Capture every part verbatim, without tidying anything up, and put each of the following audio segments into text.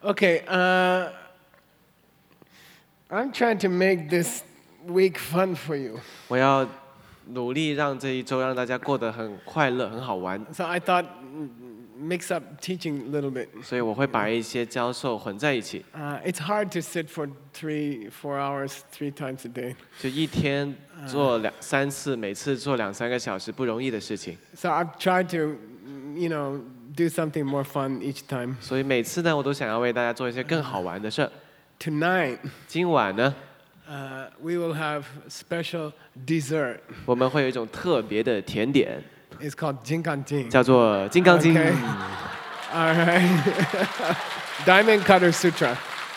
Okay, uh, I'm trying to make this week fun for you. 我要努力让这一周让大家过得很快乐、很好玩。 So I thought mix up teaching a little bit. 所以我会把一些教授混在一起。 Uh, it's hard to sit for three, four hours, three times a day. 就一天做两三次，每次做两三个小时，不容易的事情。 So I've tried to, you know, do something more fun each time. 所以每次呢，我都想要为大家做一些更好玩的事。 Tonight, 今晚呢， uh, we will have special dessert. 我们会有一种特别的甜点， It's called 金刚经， 叫做金刚经。 Okay. All right. Diamond Cutter Sutra.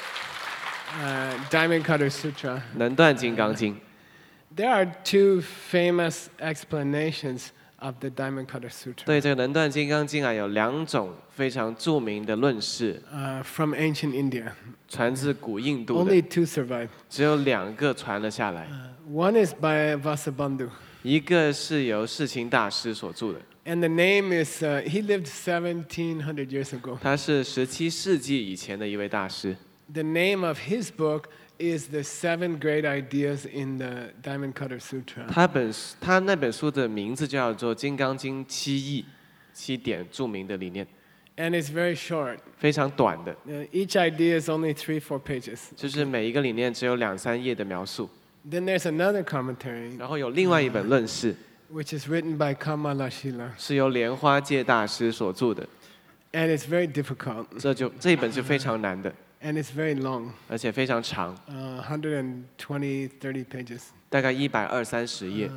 Uh, Diamond Cutter Sutra. 能断金刚经。 There are two famous explanations of the Diamond Cutter Sutra. 对这个能断金刚经啊，有两种非常著名的论释， Uh, from ancient India. 传自古印度 Only 的， two survive. 只有两个传了下来。 One is by Vasubandhu. 一个是由世亲大师所著的， And the name is, uh, he lived seventeen hundred years ago. 他是十七世纪以前的一位大师。 The name of his book is The Seven Great Ideas in the Diamond Cutter Sutra. 他本他那本书的名字叫做《金刚经七义》，七点著名的理念， And it's very short. 非常短的， Uh, each idea is only three, four pages. 就是每一个理念只有两三页的描述。 Then there's another commentary, 然后有另外一本论释， which is written by Kamalashila. 是由莲花戒大师所著的， And it's very difficult. 这就这一本是非常难的， And it's very long, 而且非常长， uh, one hundred twenty, thirty pages. 大概一百二三十页，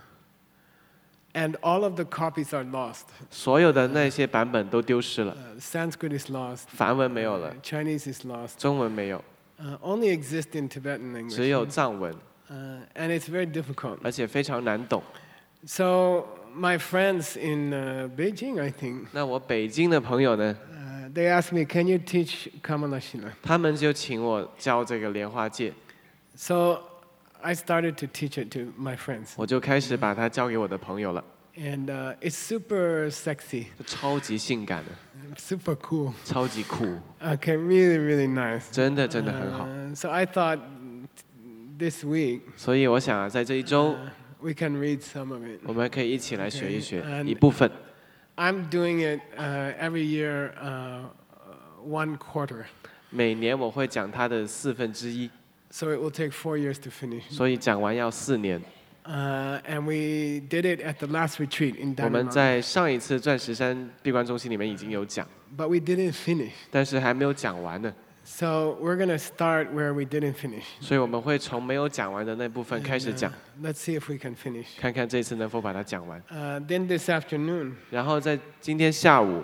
And all of the copies are lost. 所有的那些版本都丢失了， Uh, Sanskrit is lost. 梵文没有了 Uh,，Chinese is lost. 中文没有， Uh, only exist in Tibetan English. 只有藏文， Uh, and it's very difficult. 而且非常难懂。 So my friends in uh, Beijing, I think, 那我北京的朋友呢， uh, they asked me, "Can you teach Kamalashila?" 他们就请我教这个莲花戒， So I started to teach it to my friends, 我就开始把它教给我的朋友了， and uh, it's super sexy, 超级性感的， super cool. 超级酷， Okay, really, really nice. 真的真的很好。 Uh, so I thought this week 所以我想啊，在这一周， uh, we can read some of it. 我们可以一起来学一学 Okay, and- 一部分。 I'm doing it uh, every year, uh, one quarter. 每年我会讲它的四分之一， So it will take four years to finish. 所以讲完要四年。 Uh, and we did it at the last retreat in 我们 Diamond Mountain. 在上一次钻石山闭关中心里面已经有讲， But we didn't finish. 但是还没有讲完呢， So we're going to start where we didn't finish. 所以我们会从没有讲完的那部分开始 And, 讲 uh,，let's see if we can finish. 看看这次能否把它讲完。 Uh, then this afternoon, 然后在今天下午，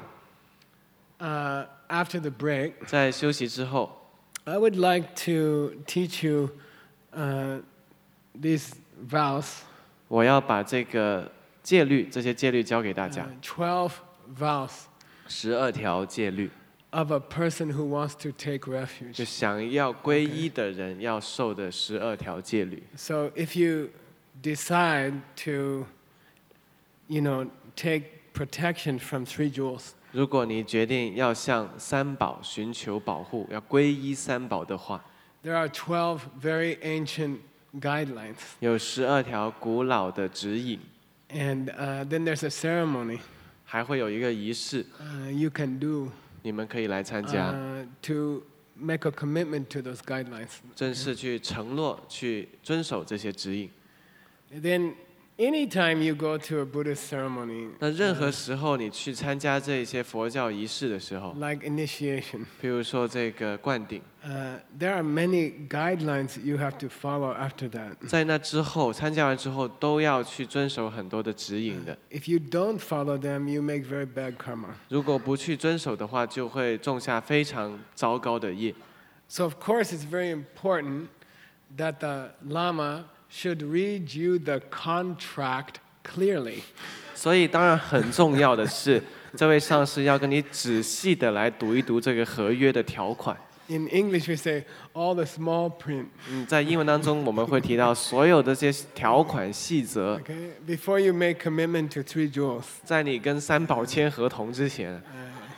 uh, after the break, 在休息之后， I would like to teach you uh, these vows, 我要把这个戒律，这些戒律教给大 uh, 家， twelve vows 十二条戒律， of a person who wants to take 就 refuge. 想要皈依的人要受的十二条戒律。 So if you decide to, you know, take protection from three jewels, 如果你决定要向三宝寻求保护，要皈依三宝的话， there are twelve very ancient guidelines. 有十二条古老的指引， And uh, then there's a ceremony 还会有一个仪式， uh, you can do 你们可以来参加， uh, to make a commitment to those guidelines. 正式去承诺去遵守这些指引。 Then anytime you go to a Buddhist ceremony, 那任何时候你去参加这些佛教仪式的时候， like initiation, 譬如说这个灌顶， uh, there are many guidelines you have to follow after that. 在那之后参加完之后都要去遵守很多的指引的。 If you don't follow them, you make very bad karma. 如果不去遵守的话，就会种下非常糟糕的业。 So of course it's very important that the Lama should read you the contract clearly. 所以当然很重要的是，这位上师要跟你仔细的来读一读这个合约的条款。 In English we say all the small print. 嗯，在英文当中我们会提到所有的这些条款细则， Okay? Before you make commitment to three jewels. 在你跟三宝签合同之前，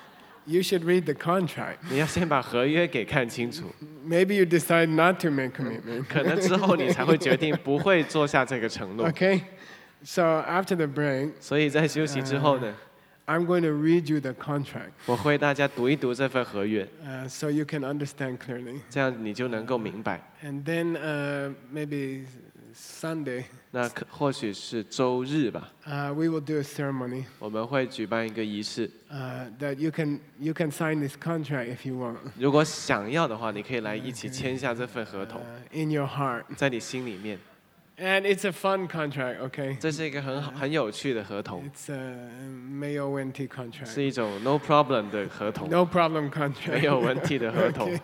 you should read the contract. 你要先把合约给看清楚， Maybe you decide not to make commitment. 可能之后你才会决定不会做下这个承诺。 Okay? So after the break, 所以在休息之后呢， I'm going to read you the contract 我会为大家读一读这份合约， uh, so you can understand clearly. 这样你就能够明白。 And then uh, maybe Sunday, 那可或许是周日吧， uh, we will do a ceremony 我们会举办一个仪式。 uh, that you can, you can sign this contract if you want 如果想要的话，你可以来一起签下这份合同， uh, in your heart. 在你心里面。 And it's a fun contract, okay? 这是一个很好很有趣的合同， It's a Mayo Wenti contract. 是一种 no problem 的合同， No problem contract. 没有问题的合同。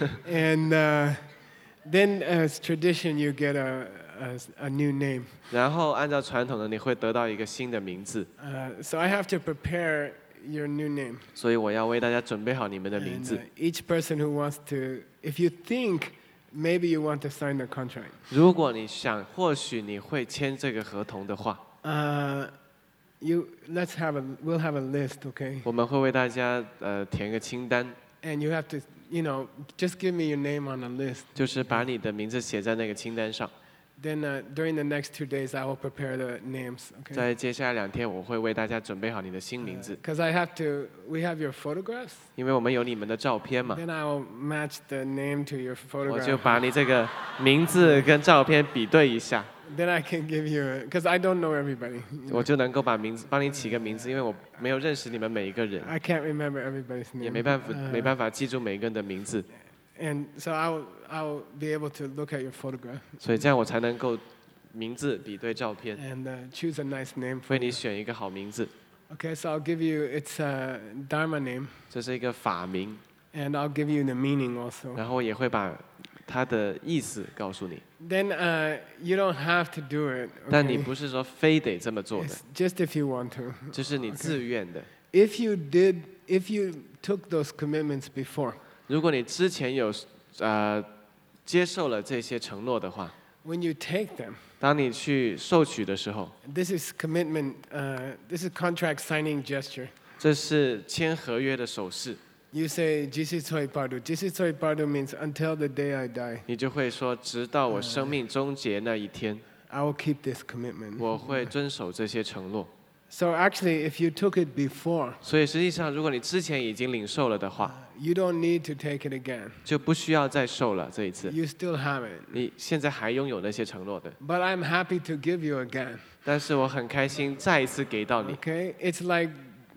And uh, then, as tradition, you get a, a, a new name. 然后按照传统的，你会得到一个新的名字， Uh, so I have to prepare your new name. 所以我要为大家准备好你们的名 And 字 uh,。each person who wants to, if you think maybe you want to sign the contract, 如果你想，或许你会签这个合同的话， uh, you let's have a we'll have a list, okay? 我们会为大家呃填个清单， And you have to, you know, just give me your name on a list. 就是把你的名字写在那个清单上。 Then uh, during the next two days, I will prepare the names, okay? 在接下来两天，我会为大家准备好你的新名字， Because I have to, we have your photographs. 因为我们有你们的照片嘛， Then I will match the name to your 我就 photograph. 把你这个名字跟照片比对一下， Then I can give you, because I don't know everybody. 我就能够把名字帮你起个名字，因为我没有认识你们每一个人， I can't remember everybody's 也 name. 没办法 Uh, 没办法记住每一个人的名字， And so I will, I will be able to look at your photograph 所以这样我才能够名字比对照片， and uh, choose a nice name for 为你 you. 选一个好名字。 Okay, so I'll give you, it's a Dharma name, 这是一个法名， and I'll give you the meaning also. 然后也会把它的意思告诉你， Then uh, you don't have to do it. 但你 Okay? 不是说非得这么做的， It's just if you want to. 这是你自愿的。 If you did, if you took those commitments before, 如果你之前有呃接受了这些承诺的话， when you take them, 当你去受取的时候， this is commitment, uh, this is contract signing gesture. 这是签合约的手势， You say, Jisi Tsoi Pardu. Jisi Tsoi Pardu means until the day I die, 你就会说，直到我生命终结那一天， I will keep this commitment. 我会遵守这些承诺。 So actually, if you took it before, 所以实际上，如果你之前已经领受了的话， you don't need to take it again. 就不需要再受了这一次。 You still have it. 你现在还拥有那些承诺的， But I'm happy to give you again. 但是我很开心再一次给到你。 Okay? It's like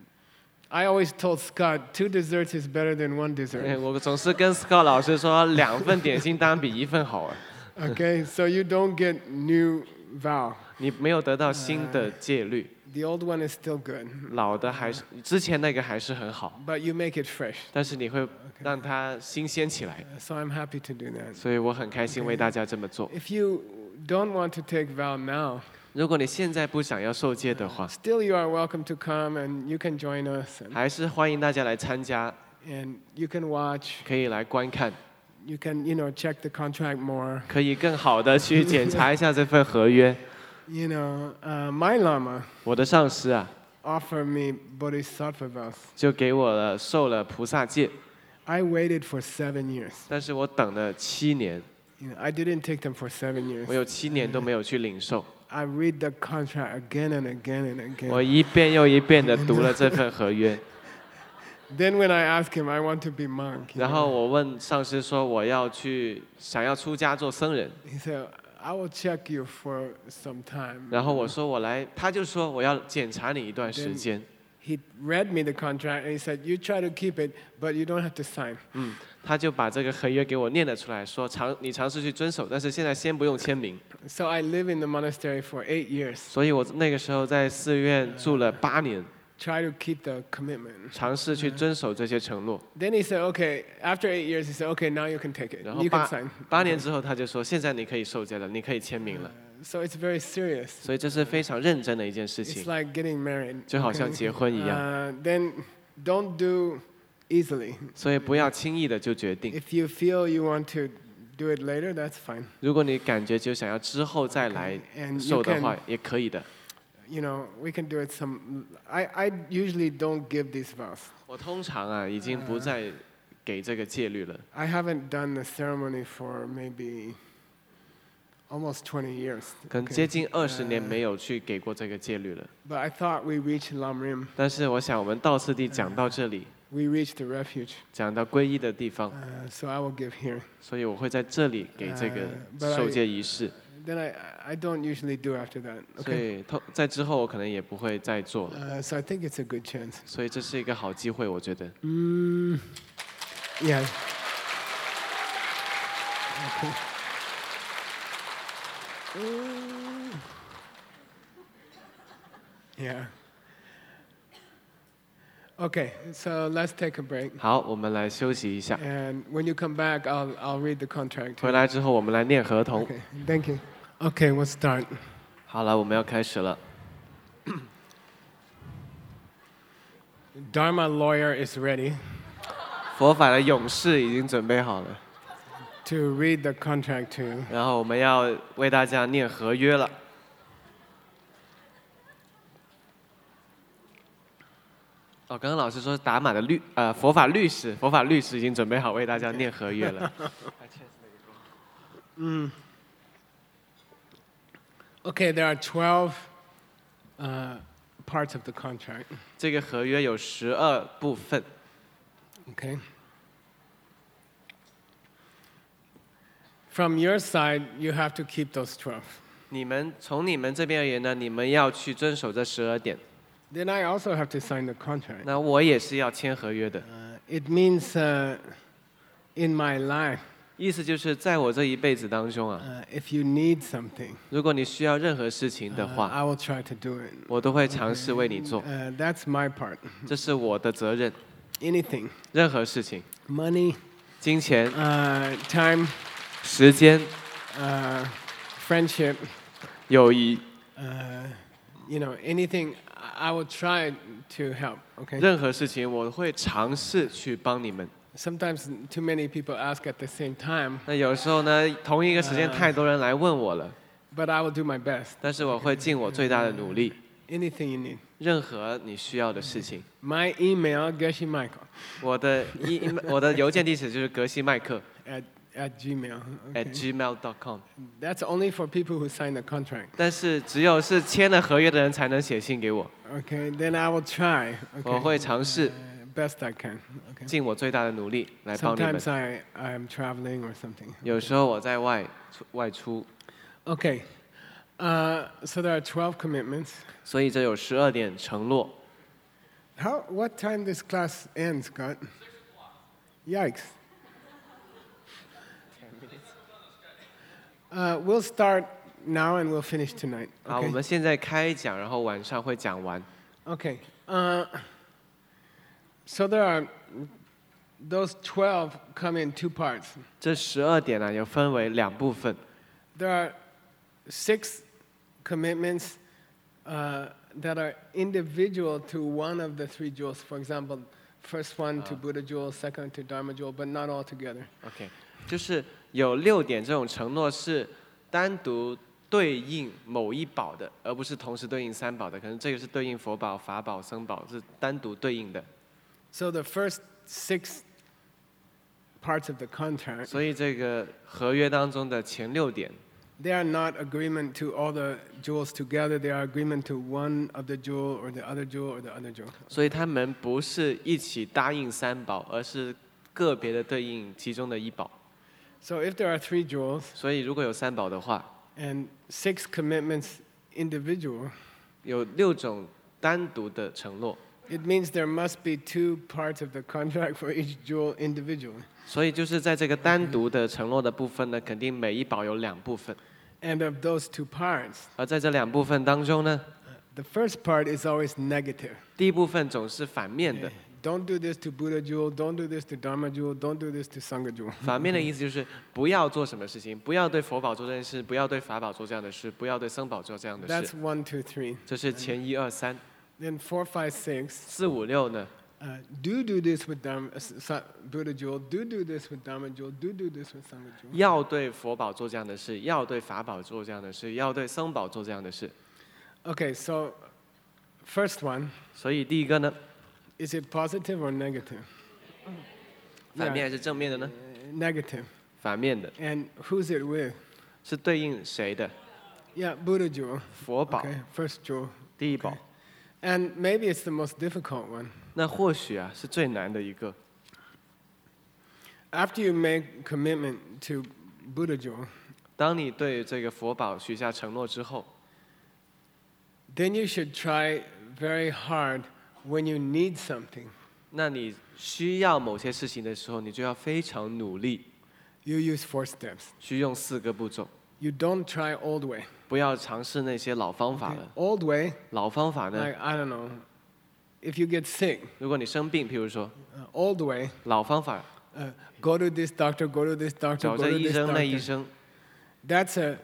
I always told Scott, two desserts is better than one 哎 dessert. 我总是跟 Scott 老师说，两份点心当然比一份好啊。 Okay? So you don't get new vow. 你没有得到新的戒律， The old one is still good, 老的还是之前那个还是很好， but you make it fresh. 但是你会让它新鲜起来。 So I'm happy to do that. 所以我很开心为大家这么做。 If you don't want to take vow now, 如果你现在不想要受戒的话， still you are welcome to come and you can join us and, 还是欢迎大家来参加， and you can watch. 可以来观看， You can, you know, check the contract more. 可以更好的去检查一下这份合约。 You know, uh, my Lama 我的上司啊， offered me bodhisattva vows. 就给我了受了菩萨戒， I waited for seven years. 但是我等了七年， You know, I didn't take them for seven 我 years. 有七年都没有去领受， I read the contract again and again and 我 again. 一遍又一遍的读了这份合约。 Then when I asked him, I want to be monk. you 然后 know, 我问上师说，我要去想要出家做僧人。 he said, I will check you for some time. 然后我说我来，他就说我要检查你一段时间。 He read me the contract and he said, you try to keep it, but you don't have to sign. 嗯，他就把这个合约给我念了出来，说尝你尝试去遵守，但是现在先不用签名。 So I live in the monastery for eight years. 所以我那个时候在寺院住了八年， Try to keep the commitment. 尝试去遵守这些承诺。 Then he said, okay, after eight years, he said, okay, now you can take it. 然后 You can 八 sign. 八年之后，他就说现在你可以受戒了，你可以签名了。 So it's very serious. 所以这是非常认真的一件事 It's 情， like getting married. 就好像 okay? 结婚一样。 Uh, then don't do easily. 所以不要轻易的就决定。 If you feel you want to do it later, that's fine. 如果你感觉就想要之后再来 And you 受的 can, 话，也可以的。 you know, we can do it some. I, I usually don't give these vows. 我通常啊已经不再给这个戒律了。 I haven't done the ceremony for maybe almost twenty years. 可能接近二十年没有去给过这个戒律了。 But I thought we reached Lamrim. 但是我想我们道次第讲到这里， We reached the refuge. 讲到皈依的地方， Uh, so I will give here. 所以我会在这里给这个 but I- 受戒仪式。 Then I, I don't usually do after that. 所 Okay. 以通在之后我可能也不会再做了。 Uh, so I think it's a good chance. 所以这是一个好机会，我觉得。 Mm, yeah. Okay. Mm. Yeah. Okay, so let's take a break. 好，我们来休息一下。 And when you come back, I'll, I'll read the contract. 回来之后我们来念合同。 Okay, thank you. Okay, we'll start. 好了，我们要开始了。 Dharma lawyer is ready 佛法的勇士已经准备好了， to read the contract to you. 然后我们要为大家念合约了。哦，刚刚老师说打码的律呃佛法律师，佛法律师已经准备好为大家念合约了。 Okay, there are twelve uh, parts of the contract. 这个合约有十二部分， Okay. From your side, you have to keep those twelve. 你们从你们这边而言呢，你们要去遵守这十二点。 Then I also have to sign the contract. 那我也是要签合约的， Uh, it means uh, in my life, 意思就是在我这一辈子当中啊， uh, if you need something, 如果你需要任何事情的 uh, 话， I will try to do it. 我都会尝试为你做， Uh, that's my part. 这是我的责任。 Anything, 任何事情， money, 金钱、 uh, time, 时间、 uh, friendship, 友谊， uh, you know, anything, I will try to help. Okay. 任何事情我会尝试去帮你们。 Sometimes too many people ask at the same time, 那有时候呢，同一个时间太多人来问我了， but I will do my best. 但是我会尽我最大的努力。 Anything you need. 任何你需要的事情， My email, Geshe Michael 我的一我的邮件地址就是格西麦克 at, at Gmail. at Okay. gmail dot com。 That's only for people who sign the contract. 但是只有是签了合约的人才能写信给我， Okay, then I will try. 我 Okay. 会尝试 Uh, best I can. Okay. 尽我最大的努力来帮你们 Sometimes。I, I'm traveling or something. 有时候我在外出外出， Okay. Uh, so there are twelve commitments. 所以这有十二点承诺。 How, what time this class ends, Scott? Yikes. Uh, we'll start now and we'll finish tonight. 好，我 Okay. 们现在开讲，然后晚上会讲完。 Okay. Uh, so there are those twelve come in two parts. 这十二点呢，有分为两部分， There are six commitments uh, that are individual to one of the three jewels. For example, first one to Buddha jewel, second to Dharma jewel, but not all together. OK，就是有六点这种承诺是单独对应某一宝的，而不是同时对应三宝的。可能这个是对应佛宝、法宝、僧宝，是单独对应的。 So the first six parts of the contract, 所以这个合约当中的前六点， they are not agreement to all the jewels together. They are agreement to one of the jewel or the other jewel or the other jewel. 所以他们不是一起答应三宝，而是个别的对应其中的一宝。 So if there are three jewels 所以如果有三宝的话， and six commitments individual, 有六种单独的承诺， it means there must be two parts of the contract for each jewel individually. 所以就是在这个单独的承诺的部分呢，肯定每一宝有两部分， And of those two parts, 而在这两部分当中呢， the first part is always negative. 第一部分总是反面的。 Don't do this to Buddha jewel, don't do this to Dharma jewel, don't do this to Sangha jewel. 反面的意思就是不要做什么事情，不要对佛宝做这件事，不要对法宝做这样的事，不要对僧宝做这样的 That's 事。 one, two, three. 这是前一二三 Then four, five, six. 四五六呢， Uh, do do this with Dharma, uh, Sa- Buddha jewel, do do this with Dharma jewel, do do this with Sangha jewel. 要对佛宝做这样的事，要对法宝做这样的事，要对僧宝做这样的事。 Okay, so first one, 所以第一个呢， is it positive or negative? 反面还是正面的呢？ Uh, Negative. 反面的， And who's it with? 是对应谁的？ Yeah, Buddha jewel. 佛宝， Okay, first jewel. 第一宝。 And maybe it's the most difficult one. 那或许啊是最难的一个。 After you make commitment to Buddha jewel, 当你对这个佛宝许下承诺之后， then you should try very hard when you need something. 那你需要某些事情的时候，你就要非常努力， You use four steps. 去用四个步骤， You don't try old way. 不要尝试那些老方法 Okay? 了。 Old way, 老方法呢， like, I don't know, if you get sick, 如果你生病，譬如说， uh, old way, 老方法 uh, go to this doctor, go to this doctor, 找 go 这 to 医 this 生那医 doctor. 生， That's a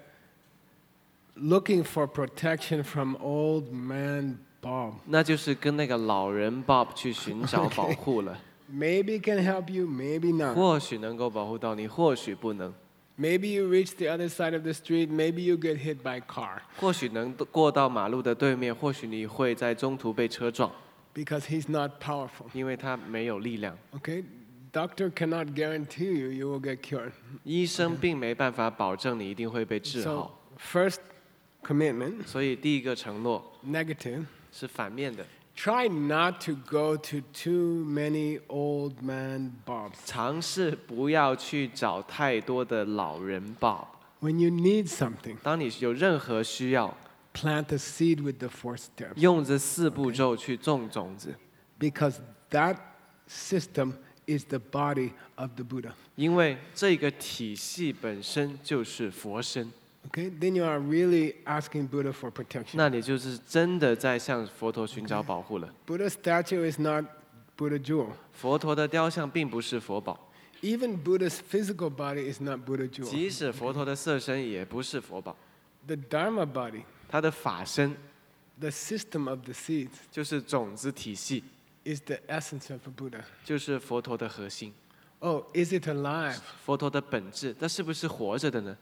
looking for protection from old man Bob. 那就是跟那个老人 Bob 去寻找保护了。 Maybe can help you, maybe not. 或许能够保护到你，或许不能。 Maybe you reach the other side of the street, maybe you get hit by a car 或许能过到马路的对面，或许你会在中途被车撞， because he's not powerful. 因为他没有力量。 Okay? Doctor cannot guarantee you you will get cured. 医生并没办法保证你一定会被治 So, 好， first commitment, 所以第一个承诺 negative. 是反面的， Try not to go to too many old man Bobs. 尝试不要去找太多的老人 Bob。 When you need something, 当你有任何需要， plant a seed with the four steps. 用这四步骤去种种子， Because that system is the body of the Buddha. 因为这个体系本身就是佛身。 Okay? Then you are really asking Buddha for protection. 那你就是真的在向佛陀寻找保护了。 Buddha's statue is not Buddha jewel. 佛陀的雕像并不是佛宝， Even Buddha's physical body is not Buddha jewel. 即使佛陀的色身也不是佛宝， The Dharma body, 他的法身 the system of the seeds, 就是种子体系， is the essence of a Buddha. 就是佛陀的核心， Oh, is it alive? 佛陀的本质，它是不是活着的呢？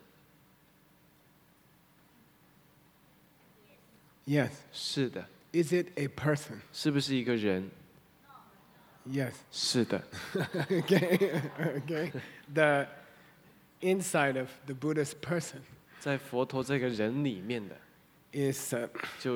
Yes. 是的。 Is it a person? 是不是一个人？ Yes. 是的。 Okay. Okay. The inside of the Buddha's person 在佛陀这个人里面的， is uh, 就是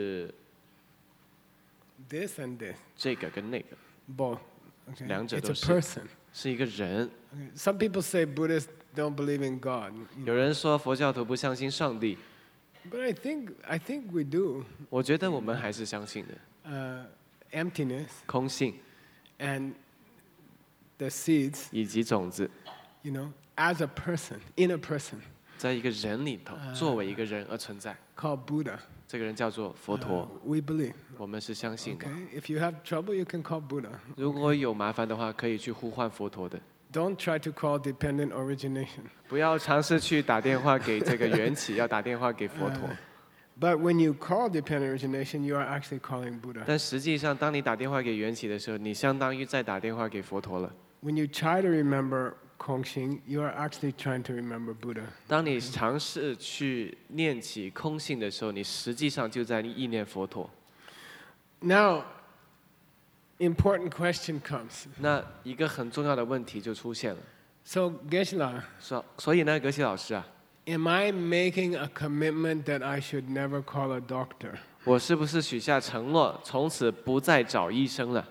this and this, 这个跟那个， both. Okay. 两者 It's 都 a 是。 person. 是一个人。 Okay. Some people say Buddhists don't believe in God, 有人说佛教徒不相信上帝， but I think I think we do. 我觉得我们还是相信的。 Uh, emptiness 空性 and the seeds, 以及种子， you know, as a person, in a person 在一个人里头，作为一个人而存在。 called Buddha. 这个人叫做佛 Uh, 陀， we believe. 我们是相信的。 Okay. If you have trouble, you can call Buddha. 如果有麻烦的话，可以去呼唤佛陀的。 Don't try to call dependent origination. 不要尝试去打电话给这个缘起，要打电话给佛陀。 But when you call dependent origination, you are actually calling Buddha. 但实际上，当你打电话给缘起的时候，你相当于在打电话给佛陀了。 When you try to remember Kongxing, you are actually trying to remember Buddha. 当你尝试去念起空性的时候，你实际上就在意念佛陀。 Now, important question comes. 那一个很重要的问题就出现了， So, Geshe-la, 说，所以呢，格西老师啊， am I making a commitment that I should never call a doctor? 我是不是许下承诺，从此不再找医生了？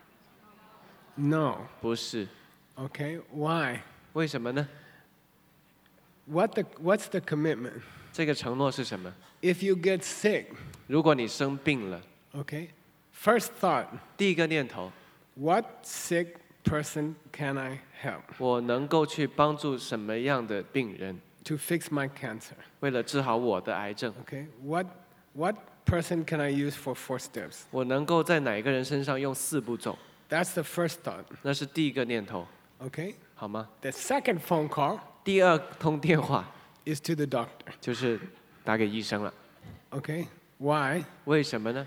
No. 不是， Okay, why? 为什么呢？ What the, what's the commitment? 这个承诺是什么？ If you get sick, 如果你生病了， okay, first thought, 第一个念头， what sick person can I help 我能够去帮助什么样的病人？ to fix my cancer? 为了治好我的癌症， Okay, what, what person can I use for four steps? 我能够在哪一个人身上用四步骤？ That's the first thought, 那是第一个念头， okay? 好吗？ The second phone call 第二通电话 is to the doctor, 就是打给医生了。 okay? Why? 为什么呢？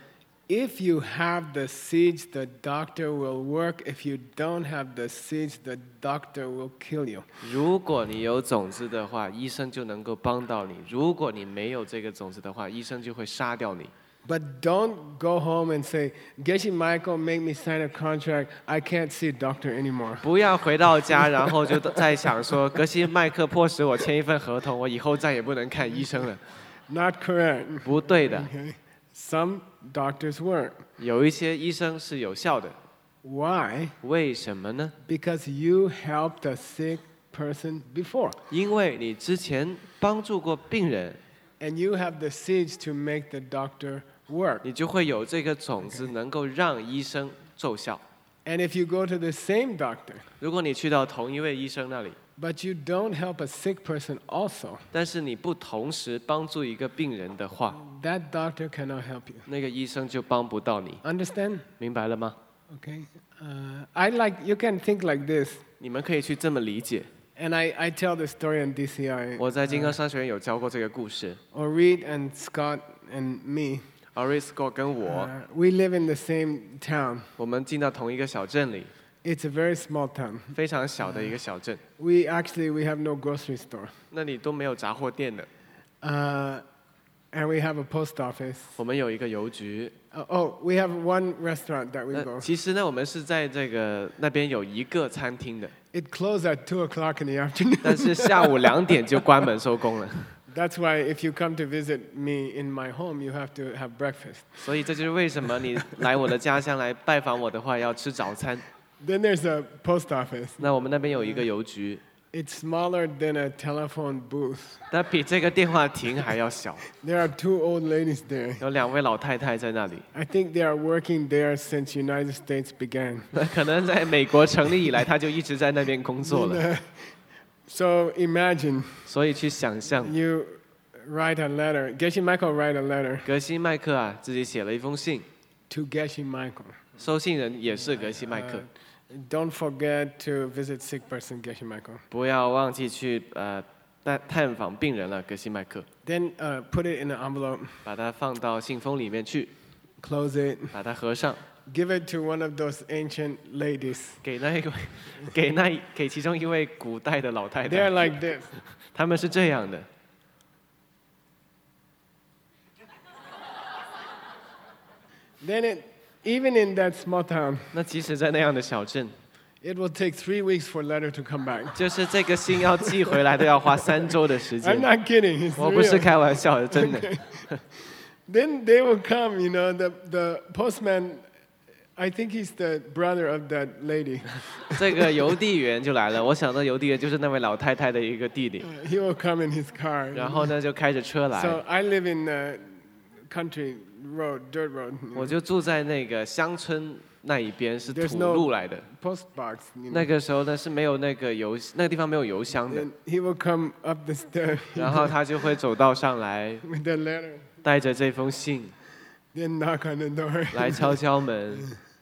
If you have the seeds, the doctor will work. If you don't have the seeds, the doctor will kill you. 如果你有种子的话，医生就能够帮到你；如果你没有这个种子的话，医生就会杀掉你。 But don't go home and say, Geshe Michael made me sign a contract. I can't see a doctor anymore. 不要回到家，然后就在想说，格西麦克迫使我签一份合同，我以后再也不能看医生了。 Not correct. 不对的。 Okay. Some doctors work. 有一些医生是有效的。 Why? 为什么呢？ Because you helped a sick person before. 因为你之前帮助过病人。 And you have the seeds to make the doctor work. 你就会有这个种子，能够让医生奏效。 And if you go to the same doctor, 如果你去到同一位医生那里， but you don't help a sick person also, 但是你不同时帮助一个病人的话， that doctor cannot help you. 那个医生就帮不到你。 Understand? 明白了吗？ Okay. Uh, I like, you can think like this. 你们可以去这么理解。 And I, I tell the story in D C I. 我在金刚商学院有教过这个故事。 Or Reed and Scott and me. Orisco 跟我， Uh, we live in the same town. 我们进到同一个小镇里， It's a very small town. 非常小的一个小镇， We actually, we have no grocery store. 那里都没有杂货店的。 Uh, and we have a post office. 我们有一个邮局。 Uh, oh, we have one restaurant that we 那 go. 其实呢，我们是在这个那边有一个餐厅的， It closed at two o'clock in the afternoon. 但是下午两点就关门收工了。 That's why if you come to visit me in my home, you have to have breakfast. 所以这就是为什么你来我的家乡来拜访我的话，要吃早餐。 Then there's a post office. 那我们那边有一个邮局， It's smaller than a telephone booth. 但比这个电话亭还要小。 There are two old ladies there. 有两位老太太在那里， I think they are working there since United States began. 那可能在美国成立以来，他就一直在那边工作了。 So imagine 所以去想象， you write a letter. Geshe Michael write a letter 格西麦克啊，自己写了一封信， to Geshe Michael. 收信人也是格西麦克。 Don't forget to visit sick person Geshe Michael. 不要忘记去呃探探访病人了，格西麦克。 Then uh, put it in an envelope, 把它放到信封里面去， close it, 把它合上， give it to one of those ancient ladies. 给那一位，给那一给其中一位古代的老太 They're 太。 like this. 他们是这样的。 Then it, even in that small town, 那即使在那样的小镇， it will take three weeks for a letter to come back. 就是这个信要寄回来都要花三周的时 I'm 间。 not kidding. It's 我不是 real. 开玩笑的，真的。 Then they will come, you know, the, the postman, I think he's the brother of that lady. 这个邮递员就来了，我想到邮递员就是那位老太太的一个弟弟， Uh, he will come in his car. 然后呢就开着车 So 来， I live in the country road, dirt road. you 我 know, 就住在那个乡村那一边，是 There's 土 no- 路来的。 Post box. You 那 know. 个时候呢是没有那个邮，那个地方没有邮箱的， Then he will come up the stairs 然后他就会走到上来， with the letter. 带着这封信 Then knock on the door. 来敲敲门，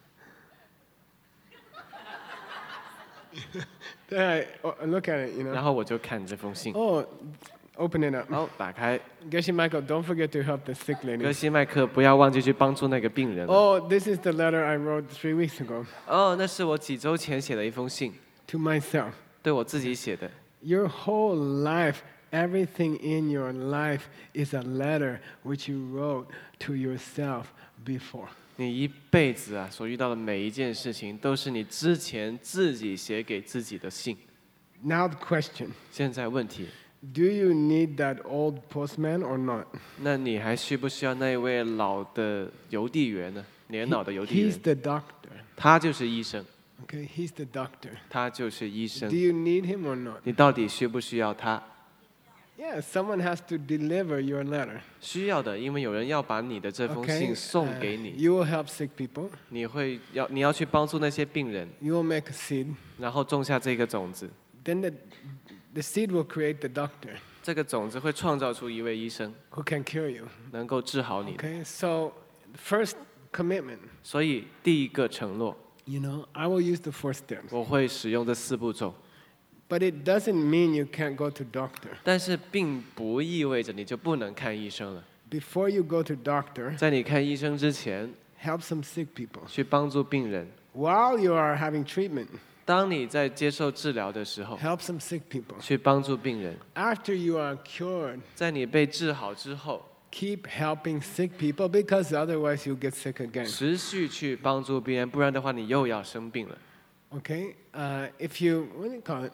Then I oh, look at it, you 然 know. 后我就看这封信， Oh, open it up. 好，打开。 Geshe Michael, don't forget to help the sick 格 lady. 西麦克，不要忘记去帮助那个病人了。 Oh, this is the letter I wrote three weeks ago 哦，那是我几周前写的一封信， to myself. 对我自己写的。 Your whole life, everything in your life is a letter which you wrote to yourself before. 你一辈子啊，所遇到的每一件事情，都是你之前自己写给自己的信。 Now the question, 现在问题， do you need that old postman or not? 那你还需不需要那位老的邮递员呢？年老的邮递 He's 员， the doctor. 他就是医生， Okay, he's the doctor. 他就是医 Do 生。 you need him or not? 你到底需不需要他？ Yeah, someone has to deliver your letter. 需要的，因为有人要把你的这封 Okay, 信送 uh, 给你， you will help sick people. 你会要你要去帮助那些病人， You will make a seed. 然后种下这个种子， Then the, the seed will create the doctor 这个种子会创造出一位医生， who can cure you. 能够治好你。 Okay, so first commitment. 所以第一个承诺， You know, I will use the four steps. 我会使用这四步骤， But it doesn't mean you can't go to doctor. 但是并不意味着你就不能看医生了。 Before you go to doctor, 在你看医生之前， help some sick people. 去帮助病人。 While you are having treatment, 当你在接受治疗的时候， help some sick people. 去帮助病人。 After you are cured, 在你被治好之后， keep helping sick people because otherwise you'll get sick again. 持续去帮助病人，不然的话你又要生病了。 Okay? Uh, if you, what do you call it?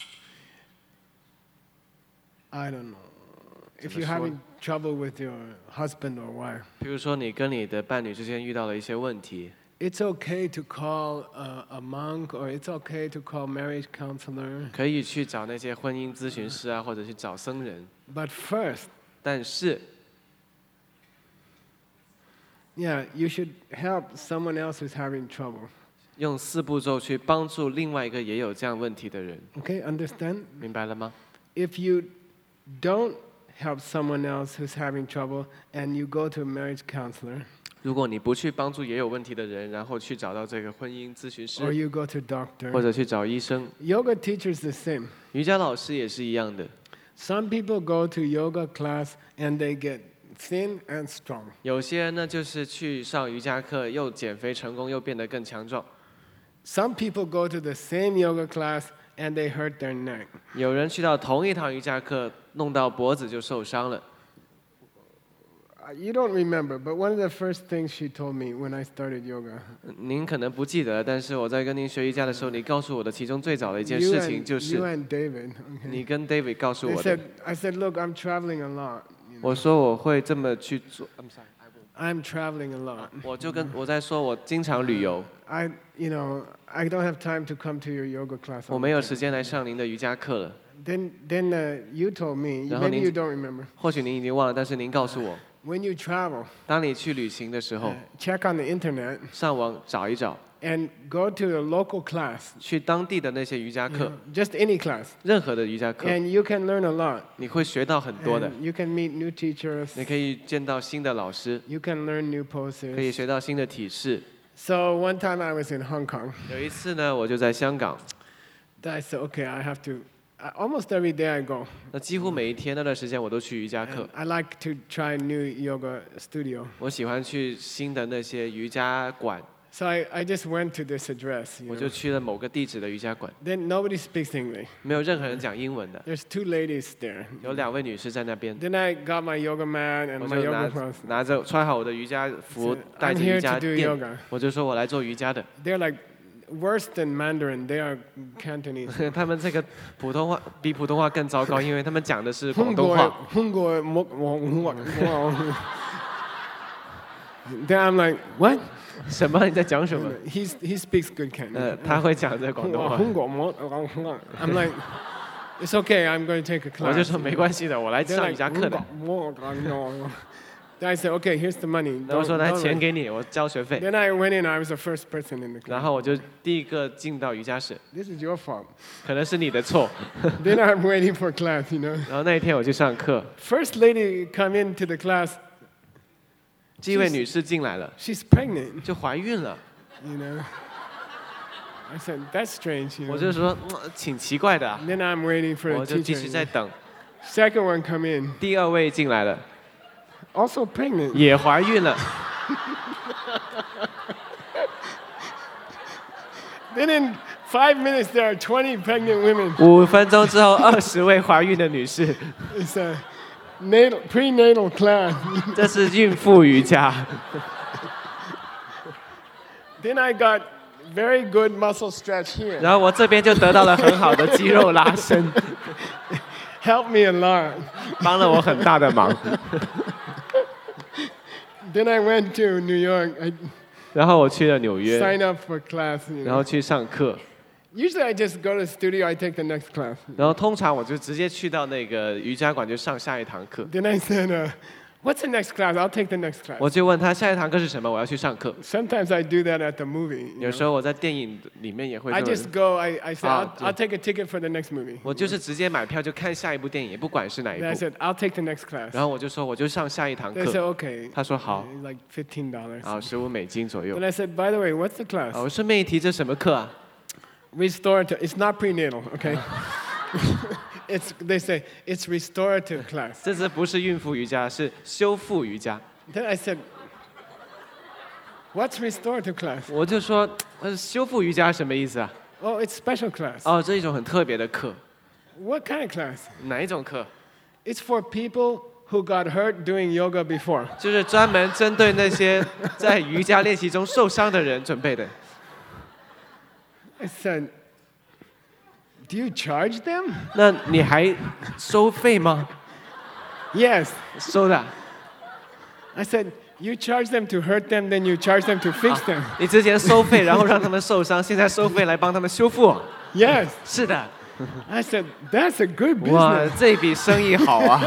I don't know. If 怎么 you're 说？ having trouble with your husband or wife, 比如说你跟你的伴侣之间遇到了一些问题， it's okay to call a, a monk or it's okay to call marriage counselor. 可以去找那些婚姻咨询师啊，或者去找僧人。 But first, 但是， yeah, you should help someone else who's having trouble. 用四步骤去帮助另外一个也有这样问题的人， Okay, understand? 明白了吗？ If you don't help someone else who's having trouble and you go to a marriage counselor 如果你不去帮助也有问题的人，然后去找到这个婚姻咨询 or 师， you go to a 或 doctor, 者去找医生， yoga teachers the same. 瑜伽老师也是一样的。 Some people go to yoga class and they get thin and strong. 有些人呢，就是去上瑜伽课，又减肥成功，又变得更强壮； Some people go to the same yoga class and they hurt their neck. 有人去到同一堂瑜伽课，弄到脖子就受伤了。 Uh, You don't remember, but one of the first things she told me when I started yoga, 您可能不记得，但是我在跟您学瑜伽的时候，你告诉我的其中最早的一件 you 事情 and, 就 you 是， and David. Okay. 你跟 David 告诉 I 我的 said,。I said, look, I'm traveling a lot. you know. 我说我会这么去做。I'm sorry. I'm traveling a lot. 我就跟我在说，我经常旅游， I, you know, I don't have time to come to your yoga class. 我 all 没有 the 时 time. 间来上您的瑜伽课了。 Then, then uh, you told me. 然后 Maybe 您- you don't remember. 或许您已经忘了，但是您告诉我， When you travel, 当你去旅行的时候 uh,，check on the internet 上网找一找， and go to a local class. 去当地的那些瑜伽 you 课 know,，just any class. 任何的瑜伽课， And you can learn a lot. 你会学到很多的。 And you can meet new teachers. 你可以见到新的老师， You can learn new 可以 poses. 学到新的体式。 So one time I was in Hong Kong. 有一次呢，我就在香港， Then I said, okay, I have to. I, almost every day I go. 那几乎每一天那段时间我都去瑜伽课 And。I like to try new yoga studio. 我喜欢去新的那些瑜伽馆， So I, I just went to this address. You 我就 know. 去了某个地址的瑜伽馆， Then nobody speaks English. 没有任何人讲英文的， There's two ladies there. 有两位女士在那边， Then I got my yoga mat and 我 my 就 yoga 拿 clothes. 拿着穿好我的瑜伽服 So， 带 I'm 着瑜 here 伽 to do 垫， yoga. 我就说我来做瑜伽的。 They're like worse than Mandarin. They are Cantonese. 他们这个普通话比普通话更糟糕，因为他们讲的是广东话。 Then I'm like, what? 什么？你在讲什么？ He's, he speaks good 呃， Cantonese. 他会讲这广东话。 I'm like, it's okay. I'm going to take a 我就 class. 说没关系的，我来 They're 上瑜 like, 伽课的。 Then I said, okay, here's the money. 然后 Don't- 说来 don't 钱 worry. 给你，我交学费。 Then I went in. I was the first person in the 然 class. 后我就第一个进到瑜伽室， This is your fault. 可能是你的错。 Then I'm waiting for class, you know. 然后那一天我去上课， First lady come into the class. 这位女士进来了， She's pregnant, 就怀孕了。 you know. I said, that's strange, you 我 know. 就说嗯挺奇怪的啊， Then I'm waiting for 我 the 就继 teacher. 续 you 在 know. 等。 Second one come in, 第二位进来了， also pregnant. 也怀孕了。 Then in five minutes there are twenty pregnant women. 五分钟之后，二十位怀孕的女士， It's a natal, prenatal class. 这是孕妇瑜伽。 Then I got very good muscle stretch here. 然后我这边就得到了很好的肌肉拉伸， Helped me a lot. 帮了我很大的忙。 Then I went to New York. I 然后我去了纽约， signed up for class. You 然 know. 后去上课。 Usually I just go to the studio. I take the next class. 然后通常我就直接去到那个瑜伽馆就上下一堂课。 Then I said, uh, "What's the next class? I'll take the next class." 我就问他下一堂课是什么，我要去上课。 Sometimes I do that at the movie. you 有 know. 时候我在电影里面也会 I 这么 just go. I, I said, Ah, I'll, I'll take a ticket for the next movie. 我就是直接买票就看下一部电影，也不管是哪一 Then I 部。 said, I'll take the next class. 然后我就说我就上下一堂 They said, 课。 okay. 他说好， It's like fifteen dollars. 啊，十五美金左右 Then。I said, by the way, what's the 啊， class? 我顺便一提，这什么课啊？ Restorative. It's not prenatal, okay? It's they say it's restorative class. 这次不是孕妇瑜伽，是修复瑜伽。 Then I said, What's restorative class? 我就说，呃，修复瑜伽什么意思啊？ Oh, it's special class. 哦，这是一种很特别的课， What kind of class? 哪一种课？ It's for people who got hurt doing yoga before. 就是专门针对那些在瑜伽练习中受伤的人准备的。 I said, do you charge them? 那你还收费吗？ Yes. 收的。 I said, you charge them to hurt them, then you charge them to fix them. 你之前收费，然后让他们受伤，现在收费来帮他们修复。 Yes. 是的。 I said, that's a good 哇， business. 这笔生意好啊！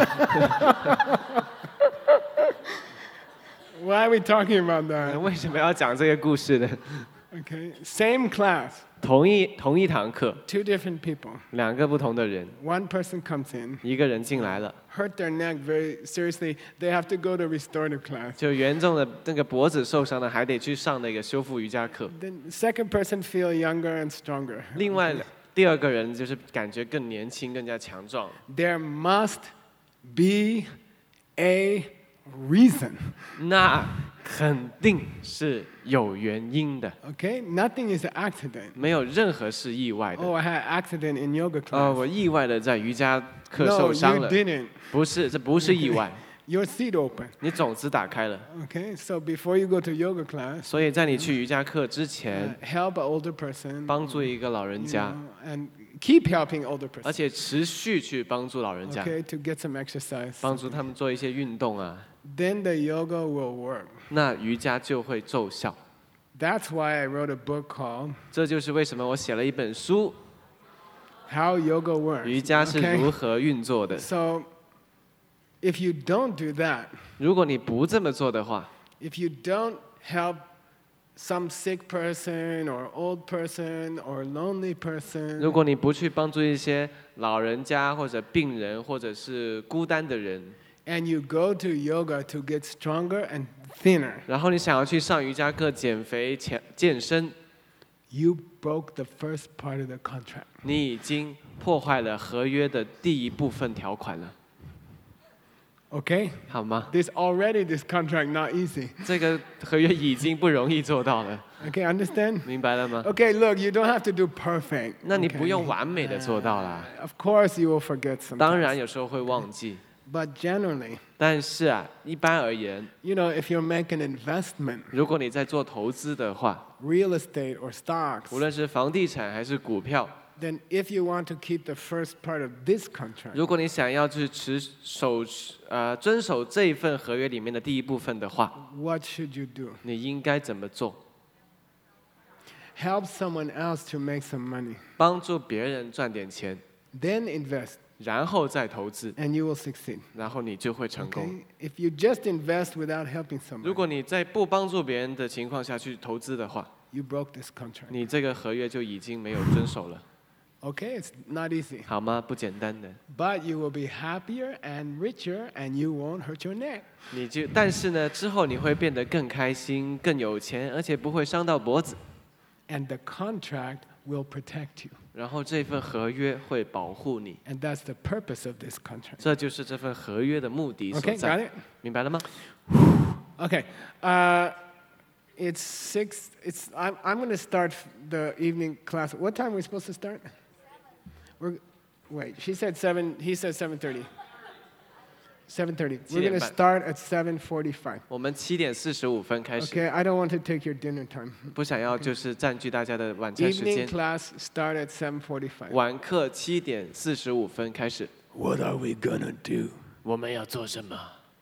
Why are we talking about that? 为什么要讲这个故事呢？ Okay. Same class, 同一同一堂课， two different people. 两个不同的人， One person comes in, 一个人进来了， hurt their neck very seriously. They have to go to restorative class. 就严重的那个脖子受伤了，还得去上那个修复瑜伽课。 Then the second person feel younger and stronger. 另外第二个人就是感觉更年轻、更加强壮。 There must be a reason. 那肯定是有原因的， Okay? Nothing is an accident. 没有任何是意外的。 Oh, I had an accident in yoga 呃， class. 我意外的在瑜伽课 No, 受伤 you 了， didn't. 不是，这不是意外， Your seat open. 你种子打开了。 Okay? So before you go to yoga class, 所以在你去瑜伽课之 uh, 前， help an older person. 帮助一个老人 you 家， know, and keep helping older 而 person. 且持续去帮助老人家， Okay? To get some exercise. 帮助他们做一些运动啊， Then the yoga will work. 那瑜伽就会奏效。 That's why I wrote a book called 这就是为什么我写了一本书， How Yoga Works. 瑜伽是 Okay? 如何运作的。 So if you don't do that, 如果你不这么做的话， if you don't help some sick person or old person or lonely 如 person, 果你不去帮助一些老人家或者病人或者是孤单的人， and you go to yoga to get stronger and thinner, 然后你想要去上瑜伽课减肥、健健身， you broke the first part of the contract. 你已经破坏了合约的第一部分条款了， Okay? 好吗？ This already this contract not easy. 这个合约已经不容易做到了， Okay, understand? 明白了吗？ Okay, look, you don't have to do perfect. 那你不 okay? 用完美的做到啦， Of course you will forget 当 sometimes. 然有时候会忘记， But generally, 但是啊，一般而言， you know, if you make an investment, 如果你在做投资的话， real estate or 无 stocks, 论是房地产还是股票， then if you want to keep the first part of this contract, 如果你想要去持守呃遵守这一份合约里面的第一部分的话， what should you do? 你应该怎么做？ Help someone else to make some money. 帮助别人赚点钱， Then invest, 然后再投资， and you will succeed. 然后你就会成功。 Okay? If you just invest without helping 如 someone, 果你在不帮助别人的情况下去投资的话， you broke this contract. 你这个合约就已经没有遵守了， Okay, it's not easy. 好吗？不简单的。 But you will be happier and richer, and you won't hurt your neck. 你就但是呢，之后你会变得更开心、更有钱，而且不会伤到脖子。 And the contract will protect you. 然后这份合约会保护你， And that's the purpose of this contract. 这就是这份合约的目的所 Okay, got 在， it? 明白了吗？ Okay. Uh, it's six. It's. I'm. I'm going to start the evening class. What time are we supposed to start? We're. Wait. She said seven. He said seven thirty. Seven thirty. We're going to 七点半。 start at seven forty-five. 我们七点四十五分开始， Okay. I don't want to take your dinner time. 不想要就是占据大家的晚餐时 Evening 间。 class start at seven forty-five. 晚课七点四十五分开始， What are we gonna do? 我们要做什么？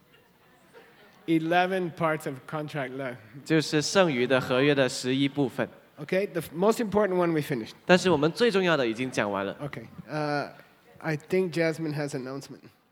Eleven parts of contract left. 就是剩余的合约的十一部分， Okay. The f- most important one we finished. 但是我们最重要的已经讲完了。 Okay. Uh, I think Jasmine has an announcement.